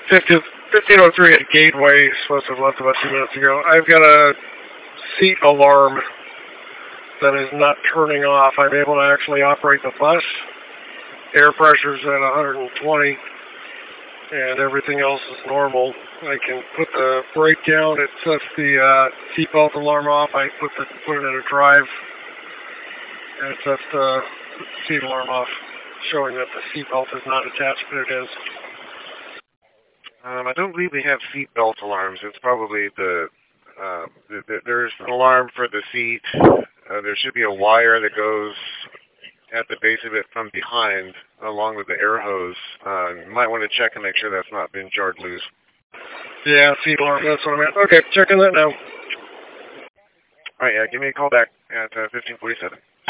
1503 at Gateway, supposed to have left about 2 minutes ago. I've got a seat alarm that is not turning off. I'm able to actually operate the bus. Air pressure's at 120, and everything else is normal. I can put the brake down. It sets the seatbelt alarm off. I put it in a drive, and it sets the seat alarm off, showing that the seatbelt is not attached, but it is. I don't believe we have seatbelt alarms. It's probably there's an alarm for the seat. There should be a wire that goes at the base of it from behind, along with the air hose. You might want to check and make sure that's not been jarred loose. Yeah, seat alarm, that's what I meant. Okay, checking that now. All right, yeah, give me a call back at 1547.